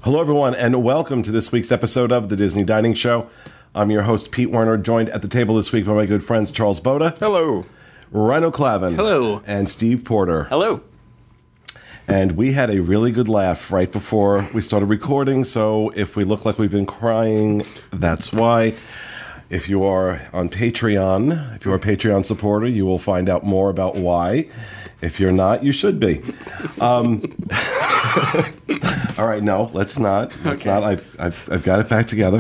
Hello, everyone, and welcome to this week's episode of The Disney Dining Show. I'm your host, Pete Werner, joined at the table this week by my good friends Charles Boda. Hello. Rhino Clavin. Hello. And Steve Porter. Hello. And we had a really good laugh right before we started recording, so if we look like we've been crying, that's why. If you are on Patreon, if you're a Patreon supporter, you will find out more about why. If you're not, you should be. All right, no, let's not. Let's not. I've got it back together.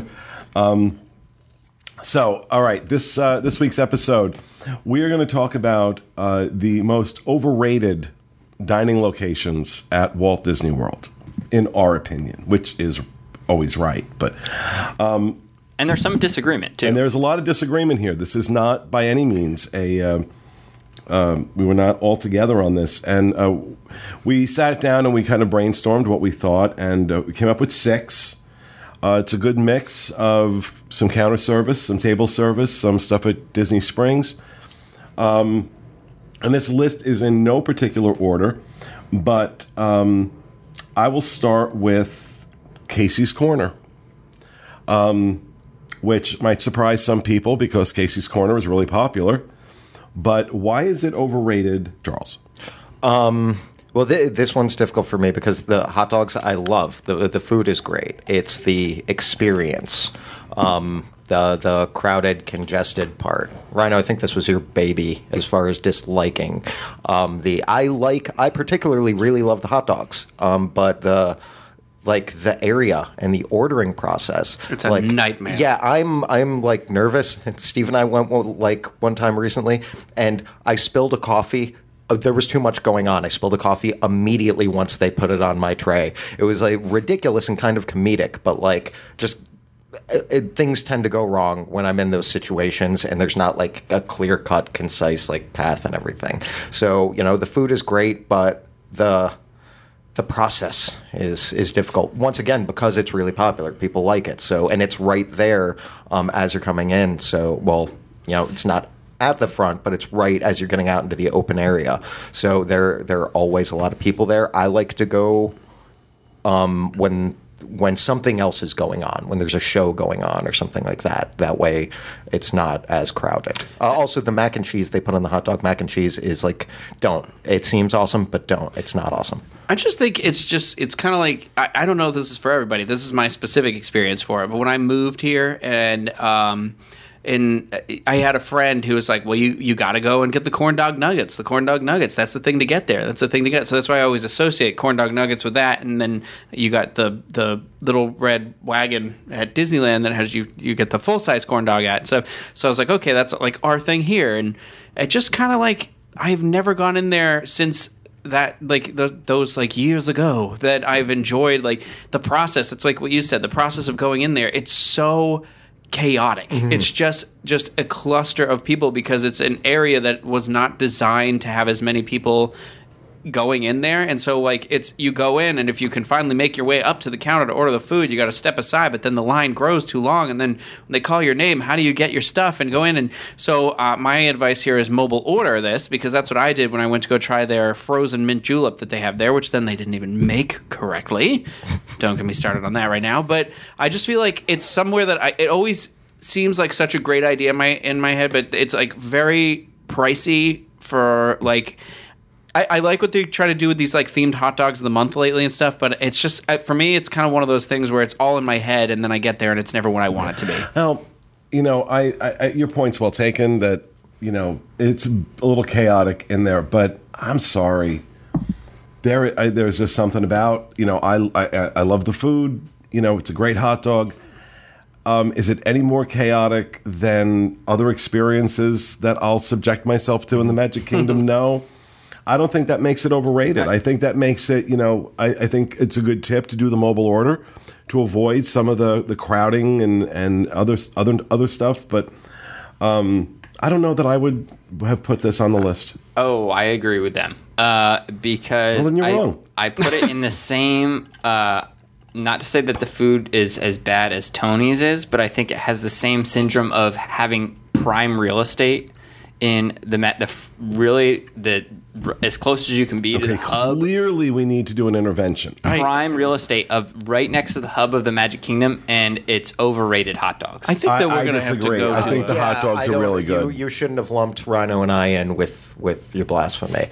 So, all right, this week's episode, we are going to talk about the most overrated dining locations at Walt Disney World, in our opinion, which is always right. But and there's some disagreement too. And there's a lot of disagreement here. This is not by any means a. We were not all together on this, and we sat down and we kind of brainstormed what we thought, and we came up with 6. It's a good mix of some counter service, some table service, some stuff at Disney Springs. And this list is in no particular order, but I will start with Casey's Corner, which might surprise some people because Casey's Corner is really popular. But why is it overrated, Charles? Well, this one's difficult for me because the hot dogs I love. The food is great. It's the experience. The crowded, congested part. Rhino, I think this was your baby as far as disliking. I particularly really love the hot dogs, but the area and the ordering process. It's a nightmare. Yeah, I'm like nervous. Steve and I went one time recently, and I spilled a coffee. There was too much going on. I spilled a coffee immediately once they put it on my tray. It was like ridiculous and kind of comedic, but things tend to go wrong when I'm in those situations, and there's not like a clear-cut, concise path and everything. So the food is great, but the process is difficult. Once again, because it's really popular, people like it. So, and it's right there as you're coming in. So, it's not at the front, but it's right as you're getting out into the open area. So there are always a lot of people there. I like to go when something else is going on, when there's a show going on or something like that. That way it's not as crowded. Also, the mac and cheese they put on the hot dog mac and cheese is don't. It seems awesome, but don't. It's not awesome. I just think it's kind of like, I don't know if this is for everybody. This is my specific experience for it. But when I moved here and I had a friend who was like, well, you got to go and get the corn dog nuggets. The corn dog nuggets, that's the thing to get there. That's the thing to get. So that's why I always associate corn dog nuggets with that. And then you got the little red wagon at Disneyland that has you get the full-size corn dog at. So I was like, okay, that's like our thing here. And it just kind of I've never gone in there since that, those years ago, that I've enjoyed the process. It's like what you said, the process of going in there. It's so chaotic. Mm-hmm. It's just a cluster of people because it's an area that was not designed to have as many people going in there. And so it's, you go in, and if you can finally make your way up to the counter to order the food, you got to step aside, but then the line grows too long, and then when they call your name, how do you get your stuff and go in? And so my advice here is mobile order this, because that's what I did when I went to go try their frozen mint julep that they have there, which then they didn't even make correctly. Don't get me started on that right now. But I just feel like it's somewhere that it always seems like such a great idea in my head, but it's very pricey for I like what they try to do with these themed hot dogs of the month lately and stuff, but it's just, for me, it's kind of one of those things where it's all in my head, and then I get there and it's never what I want it to be. Well, I your point's well taken that, it's a little chaotic in there, but I'm sorry. There's just something about, I love the food, it's a great hot dog. Is it any more chaotic than other experiences that I'll subject myself to in the Magic Kingdom? No. I don't think that makes it overrated. I think that makes it, I think it's a good tip to do the mobile order to avoid some of the crowding and other stuff. But I don't know that I would have put this on the list. Oh, I agree with them. Because well, then you're wrong. I put it in the same, not to say that the food is as bad as Tony's is, but I think it has the same syndrome of having prime real estate in really as close as you can be to Okay, the hub. clearly we need to do an intervention. Prime real estate of right next to the hub of the Magic Kingdom, and it's overrated hot dogs. I think that we're I going to have to disagree. go. I to think a- the hot dogs I are don't- really good. You shouldn't have lumped Rhino and I in with your blasphemy.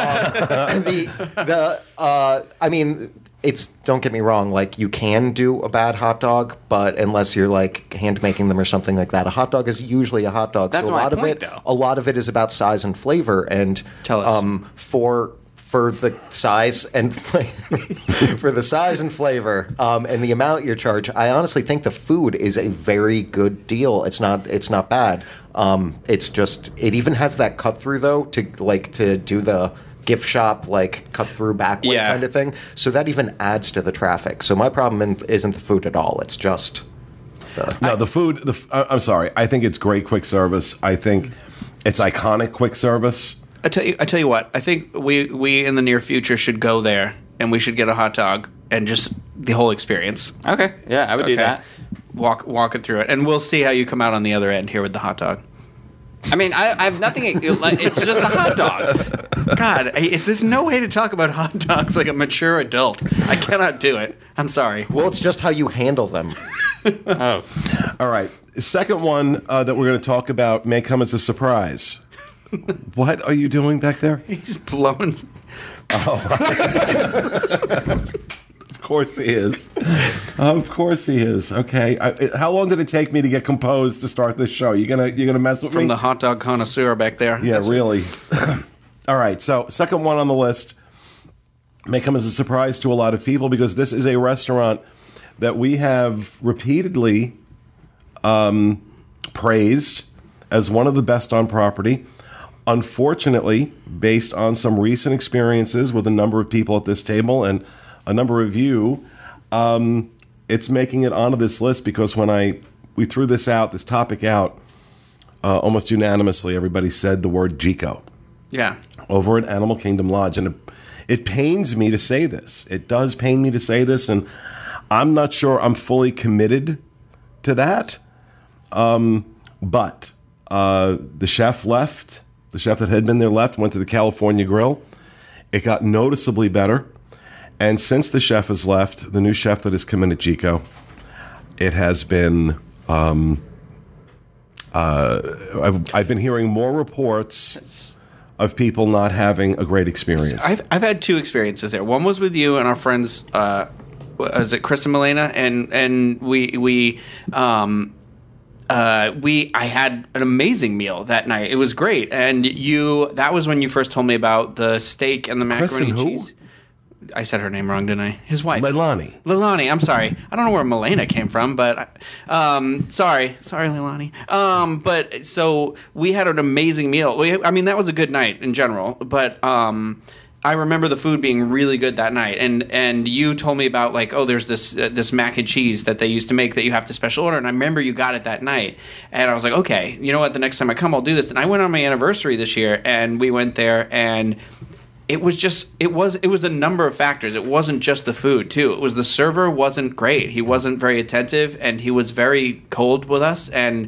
I mean, it's, don't get me wrong, like, you can do a bad hot dog, but unless you're like hand making them or something like that, a hot dog is usually a hot dog. That's so my a lot point, of it, though. a lot of it is about size and flavor. And Tell us. For the size and for the size and flavor and the amount you charge, I honestly think the food is a very good deal. It's not bad. It's just, it even has that cut through though to do the gift shop like cut through back way Yeah. kind of thing. So that even adds to the traffic. So my problem isn't the food at all. It's just the No, the food. I'm sorry. I think it's great quick service. I think it's iconic quick service. I tell you what. I think we in the near future should go there and we should get a hot dog and just the whole experience. Okay, yeah, I would do that. Walk it through it, and we'll see how you come out on the other end here with the hot dog. I mean, I have nothing. It's just a hot dog. God, there's no way to talk about hot dogs like a mature adult. I cannot do it. I'm sorry. well, it's just how you handle them. Oh, All right. The second one that we're going to talk about may come as a surprise. What are you doing back there? He's blowing. Of course he is. Of course he is. Okay. How long did it take me to get composed to start this show? You gonna mess with From me? the hot dog connoisseur back there. Yeah, really. All right. So, second one on the list may come as a surprise to a lot of people because this is a restaurant that we have repeatedly praised as one of the best on property. Unfortunately, based on some recent experiences with a number of people at this table and a number of you, it's making it onto this list because when we threw this topic out, almost unanimously, everybody said the word Jico Yeah. over at Animal Kingdom Lodge. And it pains me to say this. It does pain me to say this, and I'm not sure I'm fully committed to that. But the chef left. The chef that had been there left, went to the California Grill. It got noticeably better. And since the chef has left, the new chef that has come in at Jico, it has been... I've been hearing more reports of people not having a great experience. I've had two experiences there. One was with you and our friends. Was it Chris and Milena? And I had an amazing meal that night. It was great. And that was when you first told me about the steak and the Chris macaroni and and who? cheese. I said her name wrong, didn't I? His wife. Leilani. I'm sorry. I don't know where Milena came from, but sorry, Leilani. But so we had an amazing meal. I mean, that was a good night in general, but I remember the food being really good that night. And you told me about like, oh, there's this mac and cheese that they used to make that you have to special order, and I remember you got it that night, and I was like, okay, you know what? The next time I come, I'll do this. And I went on my anniversary this year, and we went there, and it was a number of factors. It wasn't just the food too. It was the server wasn't great. He wasn't very attentive, and he was very cold with us. And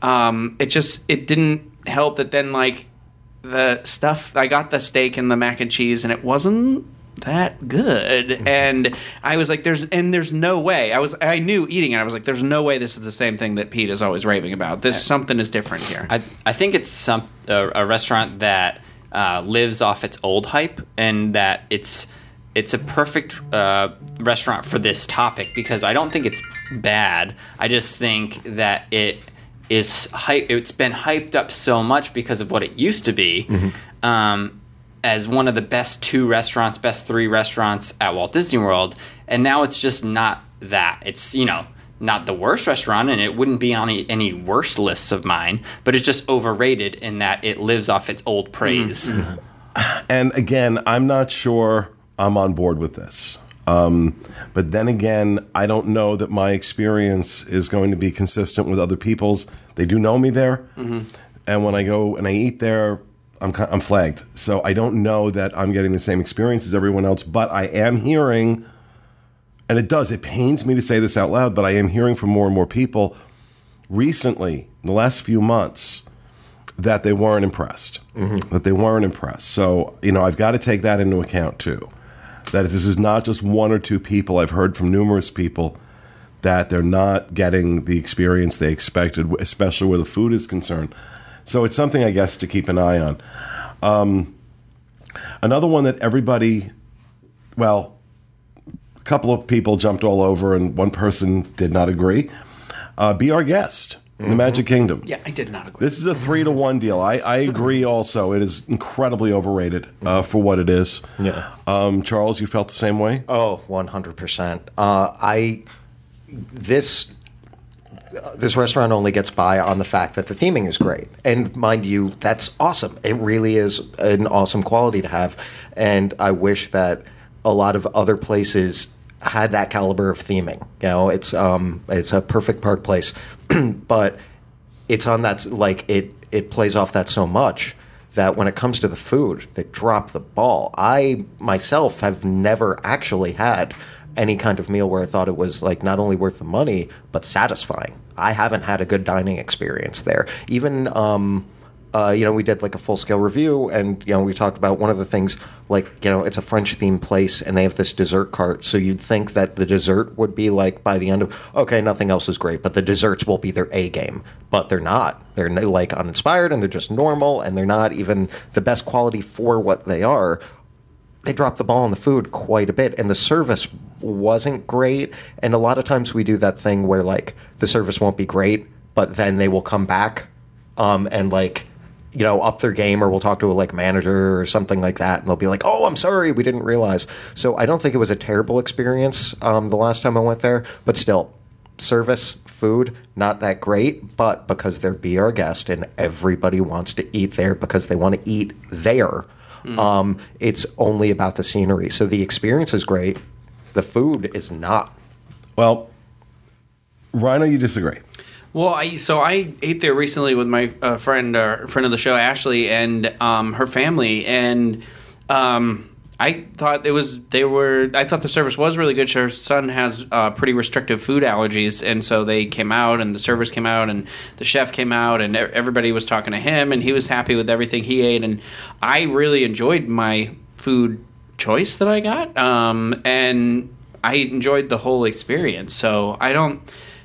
it didn't help that then like the stuff, I got the steak and the mac and cheese, and it wasn't that good. And I was like, there's no way. I knew eating it. I was like, there's no way this is the same thing that Pete is always raving about. Something is different here. I think it's a restaurant that lives off its old hype, and that it's a perfect restaurant for this topic because I don't think it's bad. I just think that it's been hyped up so much because of what it used to be as one of the best 3 restaurants at Walt Disney World, and now it's just not that. It's, not the worst restaurant, and it wouldn't be on any worse lists of mine, but it's just overrated in that it lives off its old praise. And again, I'm not sure I'm on board with this. But then again, I don't know that my experience is going to be consistent with other people's. They do know me there. And when I go and I eat there, I'm flagged. So I don't know that I'm getting the same experience as everyone else, but I am hearing... And it pains me to say this out loud, but I am hearing from more and more people recently, in the last few months, that they weren't impressed. That they weren't impressed. So, I've got to take that into account too. That this is not just one or two people. I've heard from numerous people that they're not getting the experience they expected, especially where the food is concerned. So it's something, I guess, to keep an eye on. Another one that everybody, a couple of people jumped all over and one person did not agree. Be Our Guest in the Magic Kingdom. Yeah, I did not agree. This is a 3-to-1 deal. I agree also. It is incredibly overrated for what it is. Yeah. Charles, you felt the same way? Oh, 100%. This restaurant only gets by on the fact that the theming is great. And mind you, that's awesome. It really is an awesome quality to have. And I wish that a lot of other places had that caliber of theming. It's a perfect park place. But it's on that, it plays off that so much that when it comes to the food, they drop the ball. I myself have never actually had any kind of meal where I thought it was not only worth the money, but satisfying. I haven't had a good dining experience there. Even, we did a full-scale review, and, we talked about one of the things, it's a French-themed place, and they have this dessert cart, so you'd think that the dessert would be, by the end of, okay, nothing else is great, but the desserts will be their A game. But they're not. They're, uninspired, and they're just normal, and they're not even the best quality for what they are. They dropped the ball on the food quite a bit, and the service wasn't great. And a lot of times we do that thing where the service won't be great, but then they will come back and up their game, or we'll talk to a manager or something like that, and they'll be like, "Oh, I'm sorry, we didn't realize." So I don't think it was a terrible experience the last time I went there, but still, service, food, not that great. But because they're Be Our Guest and everybody wants to eat there because they want to eat there. It's only about the scenery. So the experience is great. The food is not. Well, Rhino, you disagree. Well, I ate there recently with my friend of the show, Ashley, and her family, and I thought I thought the service was really good. Her son has pretty restrictive food allergies, and so they came out, and the servers came out, and the chef came out, and everybody was talking to him, and he was happy with everything he ate, and I really enjoyed my food choice that I got, and I enjoyed the whole experience. So I don't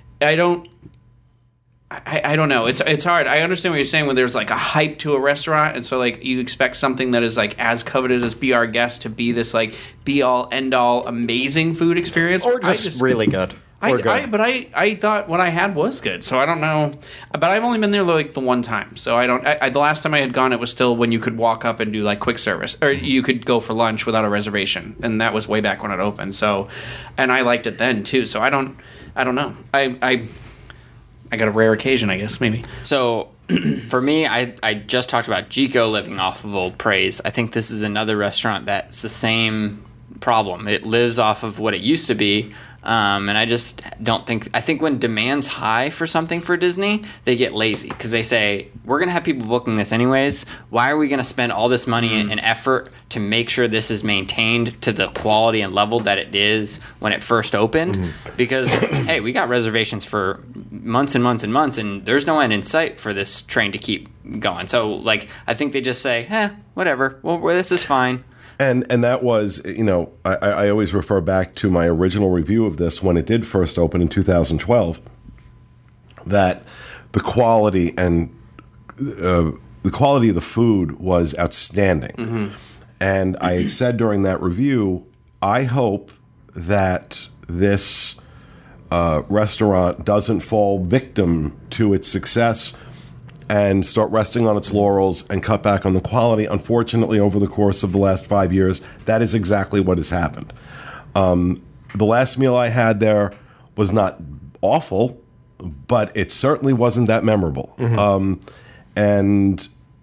know. It's hard. I understand what you're saying when there's a hype to a restaurant, and so you expect something that is as coveted as Be Our Guest to be this be all end all amazing food experience, or just really good. But I thought what I had was good, so I don't know. But I've only been there the one time, so I don't. The last time I had gone, it was still when you could walk up and do quick service, or you could go for lunch without a reservation, and that was way back when it opened. So, and I liked it then too. So I don't know. I got a rare occasion, I guess, maybe. So, for me, I just talked about Jico living off of old praise. I think this is another restaurant that's the same problem. It lives off of what it used to be, and I just don't think... I think when demand's high for something for Disney, they get lazy, because they say, we're going to have people booking this anyways. Why are we going to spend all this money and effort to make sure this is maintained to the quality and level that it is when it first opened? Because, hey, we got reservations for months and months and months, and there's no end in sight for this train to keep going. So, I think they just say, whatever. Well, this is fine. And that was, I always refer back to my original review of this when it did first open in 2012, that the quality and the quality of the food was outstanding. And I had said during that review, I hope that this restaurant doesn't fall victim to its success and start resting on its laurels and cut back on the quality. Unfortunately, over the course of the last 5 years, that is exactly what has happened. The last meal I had there was not awful, but it certainly wasn't that memorable. And,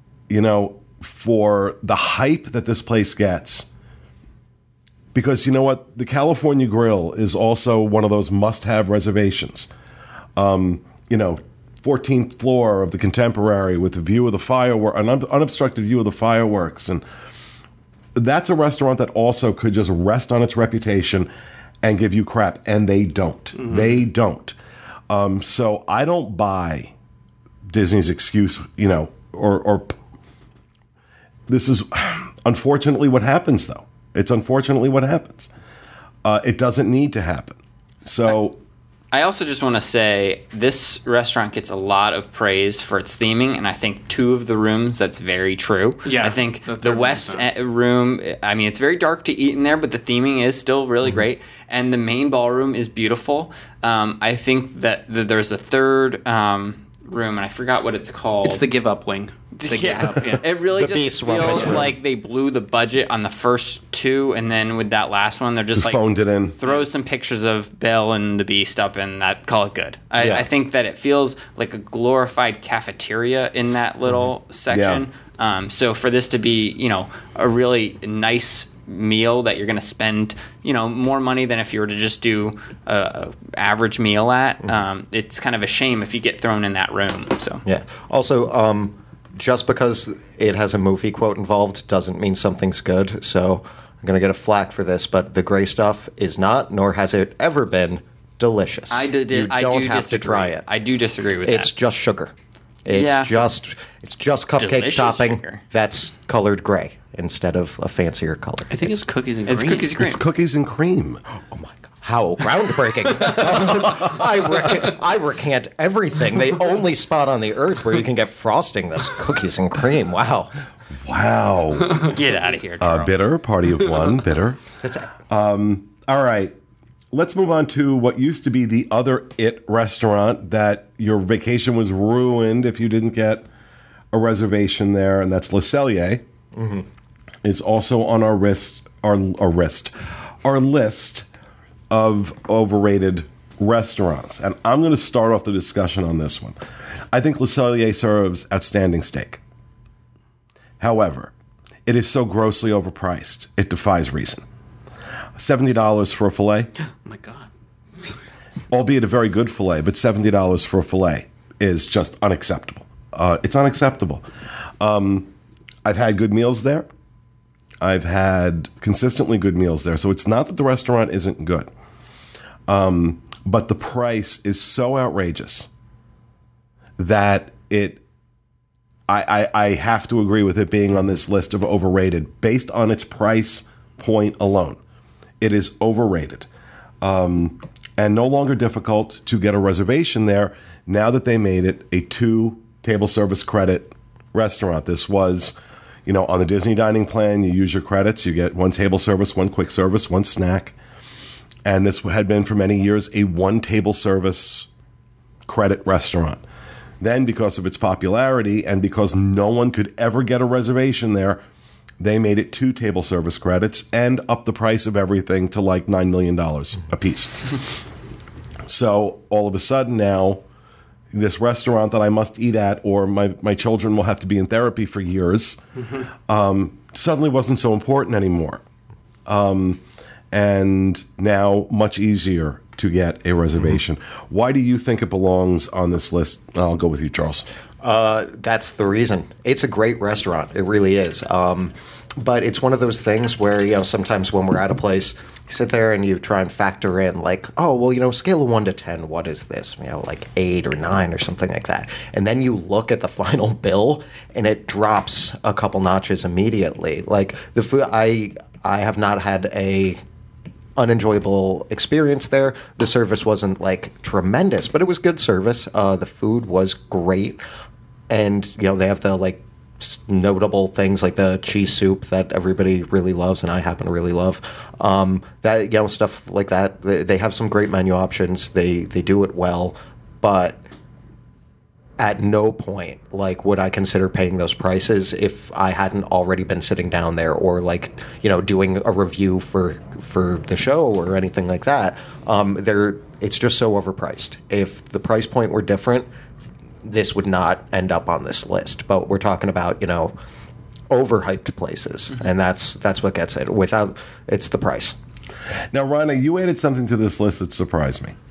for the hype that this place gets, because you know what? The California Grill is also one of those must-have reservations. 14th floor of the Contemporary with a view of the fireworks, an unobstructed view of the fireworks. And that's a restaurant that also could just rest on its reputation and give you crap. And they don't. They don't. So I don't buy Disney's excuse, or this is unfortunately what happens, though. It's unfortunately what happens. It doesn't need to happen. So I also just want to say this restaurant gets a lot of praise for its theming, and I think two of the rooms, that's very true. Yeah, I think the the third West one's room, I mean, it's very dark to eat in there, but the theming is still really great, and the main ballroom is beautiful. I think that there's a third room, and I forgot what it's called. It's the give up wing. The give up, yeah. It really The just Beast Wellness feels room. like they blew the budget on the first two, and then with that last one, they're just like phoned it in. throw some pictures of Bill and the Beast up, and that call it good. Yeah. I think that it feels like a glorified cafeteria in that little section. So for this to be, a really nice meal that you're going to spend, more money than if you were to just do a average meal at, it's kind of a shame if you get thrown in that room. So Yeah. Also, just because it has a movie quote involved doesn't mean something's good. So I'm going to get a flack for this, but the gray stuff is not, nor has it ever been, delicious. I You do have disagree. to try it. I do disagree with It's that. just sugar. It's Yeah. just cupcake Delicious topping sugar. that's colored gray instead of a fancier color. I think it's cookies and It's cream. cookies and cream. it's cookies and cream. Oh my god! How groundbreaking! I recant everything. The only spot on the earth where you can get frosting that's cookies and cream. Wow. Wow. Get out of here, Charles. Bitter, party of one, bitter. That's All right. Let's move on to what used to be the other It restaurant that your vacation was ruined if you didn't get a reservation there, and that's Le Cellier. Is also on our list of overrated restaurants. And I'm going to start off the discussion on this one. I think Le Cellier serves outstanding steak. However, it is so grossly overpriced, it defies reason. $70 for a filet, Oh my god. albeit a very good filet, but $70 for a filet is just unacceptable. It's unacceptable. I've had good meals there. I've had consistently good meals there. So it's not that the restaurant isn't good. But the price is so outrageous that I have to agree with it being on this list of overrated based on its price point alone. It is overrated. And no longer difficult to get a reservation there now that they made it a 2 table service credit restaurant. This was, on the Disney dining plan, you use your credits, you get 1 table service, 1 quick service, 1 snack. And this had been for many years a 1 table service credit restaurant. Then, because of its popularity and because no one could ever get a reservation there, they made it 2 table service credits and upped the price of everything to like $9 million a piece. So all of a sudden now, this restaurant that I must eat at, or my children will have to be in therapy for years, suddenly wasn't so important anymore. And now much easier to get a reservation. Why do you think it belongs on this list? I'll go with you, Charles. That's the reason. It's a great restaurant. It really is. But it's one of those things where, sometimes when we're at a place, you sit there and you try and factor in like, oh, well, scale of 1 to 10, what is this? Like 8 or 9 or something like that. And then you look at the final bill and it drops a couple notches immediately. Like the food, I have not had a unenjoyable experience there. The service wasn't like tremendous, but it was good service. The food was great. And, they have the like notable things like the cheese soup that everybody really loves and I happen to really love. That, stuff like that. They have some great menu options. They do it well, but at no point would I consider paying those prices if I hadn't already been sitting down there or doing a review for the show or anything like that. It's just so overpriced. If the price point were different, this would not end up on this list. But we're talking about overhyped places, and that's what gets it. It's the price. Now, Rana, you added something to this list that surprised me.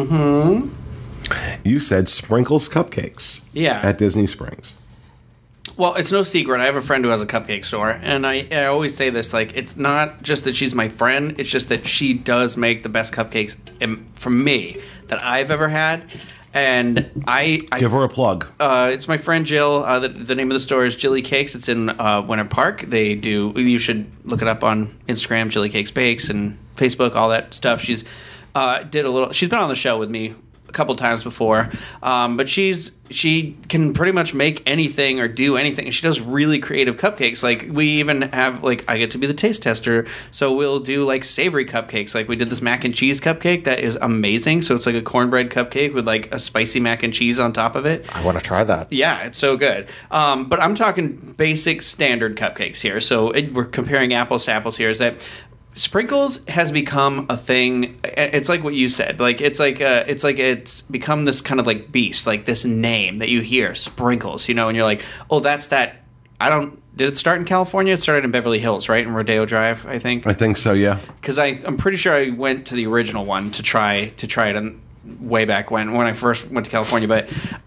You said Sprinkles Cupcakes Yeah. at Disney Springs. Well, it's no secret. I have a friend who has a cupcake store, and I always say this, like, it's not just that she's my friend, it's just that she does make the best cupcakes for me that I've ever had. And I Give her a plug. it's my friend Jill. The name of the store is Jilly Cakes. It's in Winter Park. They do. You should look it up on Instagram, Jilly Cakes Bakes, and Facebook, all that stuff. She's did a little. She's been on the show with me a couple times before, but she can pretty much make anything or do anything. She does really creative cupcakes. Like, we even have, like, I get to be the taste tester, so we'll do like savory cupcakes. Like, we did this mac and cheese cupcake that is amazing. So it's like a cornbread cupcake with like a spicy mac and cheese on top of it. I want to try that. Yeah, it's so good. But I'm talking basic standard cupcakes here. So we're comparing apples to apples here. Is that Sprinkles has become a thing. It's like what you said. Like, it's become this kind of like beast, like this name that you hear, Sprinkles, and you're like, oh, that's that. Did it start in California? It started in Beverly Hills, right? In Rodeo Drive, I think. I think so, yeah. Because I'm pretty sure I went to the original one to try it way back when I first went to California. But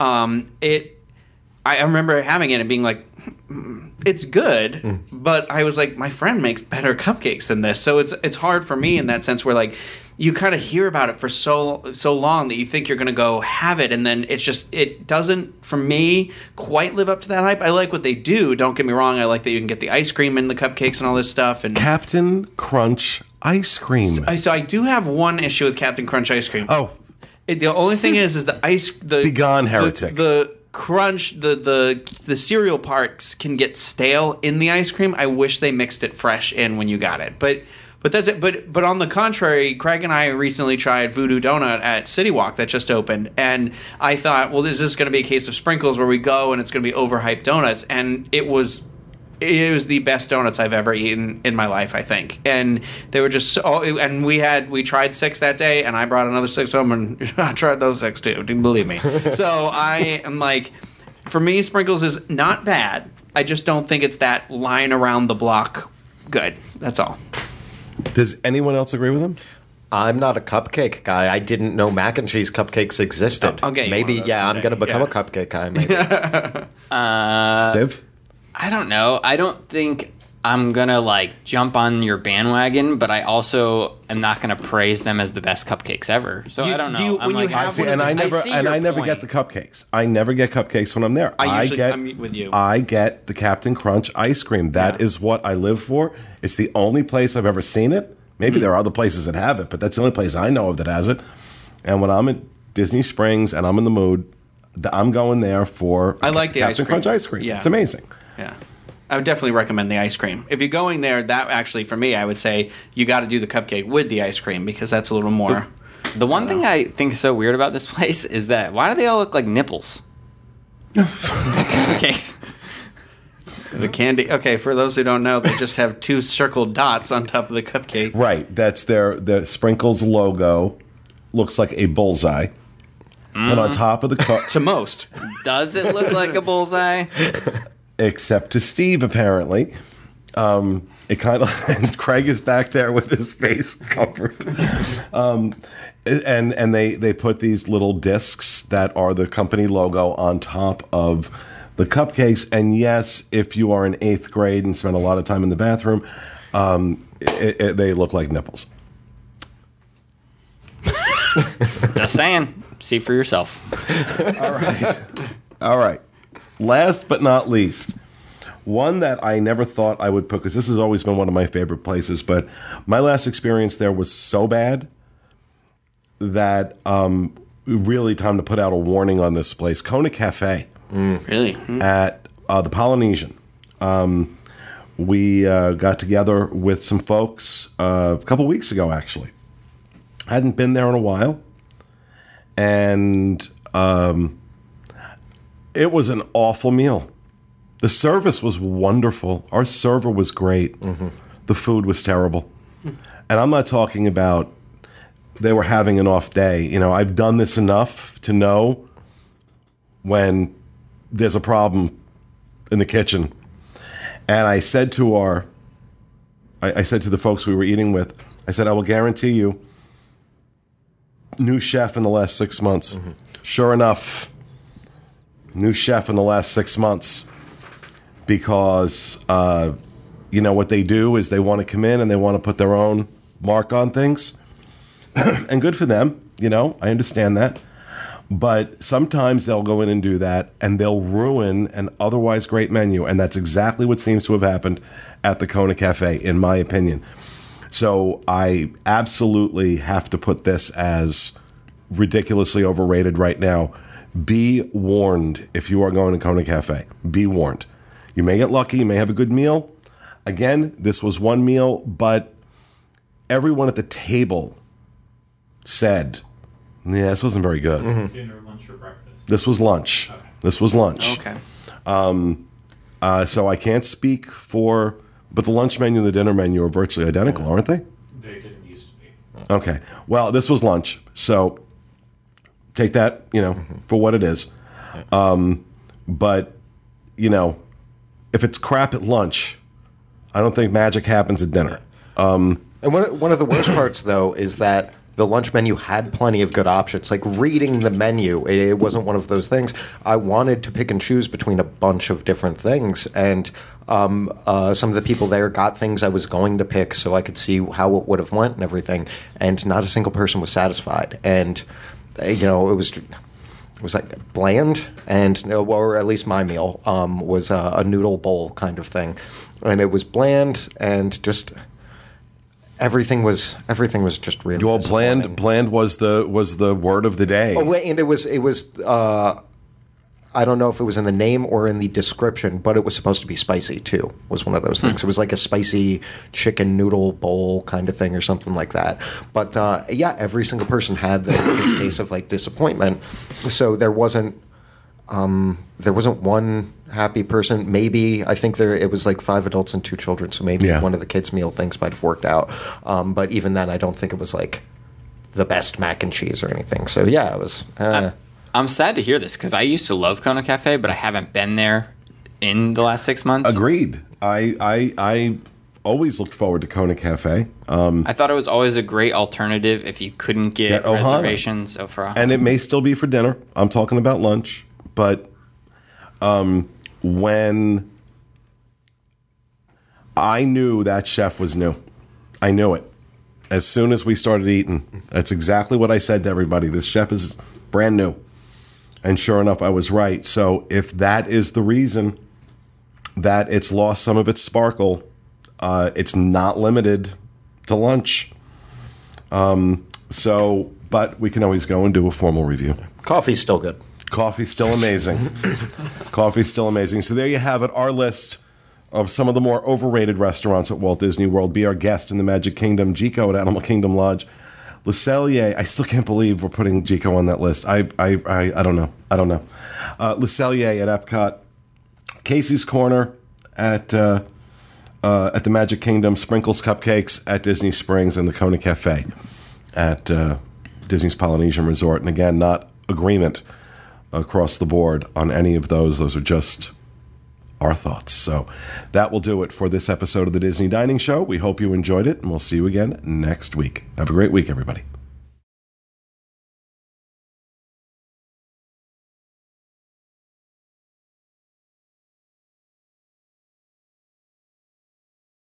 I remember having it and being like, it's good, but I was like, my friend makes better cupcakes than this. So it's hard for me in that sense where, like, you kind of hear about it for so long that you think you're going to go have it, and then it doesn't, for me, quite live up to that hype. I like what they do. Don't get me wrong. I like that you can get the ice cream in the cupcakes and all this stuff. And Captain Crunch ice cream. So I do have one issue with Captain Crunch ice cream. Oh, The only thing is the Begone, heretic. The crunch, the cereal parts can get stale in the ice cream. I wish they mixed it fresh in when you got it. But that's it. But on the contrary, Craig and I recently tried Voodoo Donut at City Walk that just opened, and I thought, well, is this going to be a case of Sprinkles where we go and it's going to be overhyped donuts? And it was the best donuts I've ever eaten in my life, I think. And they were just so, and we tried 6 that day, and I brought another 6 home, and I tried those 6 too. Didn't believe me. So I am like, for me, Sprinkles is not bad. I just don't think it's that line around the block good. That's all. Does anyone else agree with him? I'm not a cupcake guy. I didn't know mac and cheese cupcakes existed. I'll get you Maybe, one of those yeah, I'm someday. going to become Yeah. a cupcake guy. Maybe. Steve? I don't know. I don't think I'm gonna like jump on your bandwagon, but I also am not gonna praise them as the best cupcakes ever. So I don't know. when you have See, one of and I the- never get the cupcakes. I never get cupcakes when I'm there. I'm with you. I get the Captain Crunch ice cream. That is what I live for. It's the only place I've ever seen it. Maybe there are other places that have it, but that's the only place I know of that has it. And when I'm at Disney Springs and I'm in the mood, I'm going there for I like the Captain ice cream. Crunch ice cream. Yeah. It's amazing. Yeah. I would definitely recommend the ice cream. If you're going there, that actually, for me, I would say you got to do the cupcake with the ice cream because that's a little more. The one thing I think is so weird about this place is that why do they all look like nipples? Cupcakes. The candy. Okay, for those who don't know, they just have 2 circled dots on top of the cupcake. Right. That's the Sprinkles logo. Looks like a bullseye. And on top of the cup, To most. Does it look like a bullseye? except to Steve, apparently. It kind of, and Craig is back there with his face covered. And they put these little discs that are the company logo on top of the cupcakes. And yes, if you are in 8th grade and spend a lot of time in the bathroom, they look like nipples. Just saying. See for yourself. All right. Last but not least, one that I never thought I would put, because this has always been one of my favorite places, but my last experience there was so bad that really time to put out a warning on this place. Kona Cafe Really? at the Polynesian. We got together with some folks a couple weeks ago, actually. Hadn't been there in a while. And it was an awful meal. The service was wonderful. Our server was great. The food was terrible. And I'm not talking about they were having an off day. You know, I've done this enough to know when there's a problem in the kitchen. And I said to I said to the folks we were eating with, I said, I will guarantee you, new chef in the last 6 months. Sure enough, new chef in the last 6 months. because what they do is they want to come in and they want to put their own mark on things, and good for them. I understand that. But sometimes they'll go in and do that, and they'll ruin an otherwise great menu, and that's exactly what seems to have happened at the Kona Cafe, in my opinion. So I absolutely have to put this as ridiculously overrated right now. Be warned if you are going to Kona Cafe. Be warned. You may get lucky. You may have a good meal. Again, this was one meal, but everyone at the table said, yeah, this wasn't very good. Dinner, lunch, or breakfast? This was lunch. Okay. This was lunch. Okay. So I can't speak for, but the lunch menu and the dinner menu are virtually identical, aren't they? They didn't used to be. Okay. Well, this was lunch. So take that, for what it is. But, if it's crap at lunch, I don't think magic happens at dinner. And one of the worst parts, though, is that the lunch menu had plenty of good options. Like reading the menu, it wasn't one of those things. I wanted to pick and choose between a bunch of different things, and some of the people there got things I was going to pick, so I could see how it would have went and everything. And not a single person was satisfied. And it was like bland, and or at least my meal was a noodle bowl kind of thing, and it was bland and just. Everything was just really. Well, bland was the word of the day. Oh, wait, and it was. I don't know if it was in the name or in the description, but it was supposed to be spicy too. Was one of those things. It was like a spicy chicken noodle bowl kind of thing or something like that. But every single person had this case of like disappointment. So there wasn't one happy person. Maybe I think it was like 5 adults and 2 children, so maybe one of the kids' meal things might have worked out. But even then, I don't think it was like the best mac and cheese or anything. So yeah, it was. I'm sad to hear this because I used to love Kona Cafe, but I haven't been there in the last 6 months. Agreed. I always looked forward to Kona Cafe. I thought it was always a great alternative if you couldn't get Ohana. reservations. And it may still be for dinner. I'm talking about lunch. But when I knew that chef was new, I knew it. As soon as we started eating, that's exactly what I said to everybody. This chef is brand new. And sure enough, I was right. So if that is the reason that it's lost some of its sparkle, it's not limited to lunch. But we can always go and do a formal review. Coffee's still good. Coffee's still amazing. Coffee's still amazing. So there you have it, our list of some of the more overrated restaurants at Walt Disney World. Be our guest in the Magic Kingdom. Jiko at Animal Kingdom Lodge. Le Cellier, I still can't believe we're putting Jiko on that list. I don't know. Le Cellier at Epcot. Casey's Corner at the Magic Kingdom. Sprinkles Cupcakes at Disney Springs, and the Kona Cafe at Disney's Polynesian Resort. And again, not agreement across the board on any of those. Those are just our thoughts. So that will do it for this episode of the Disney Dining Show. We hope you enjoyed it, and we'll see you again next week. Have a great week, everybody.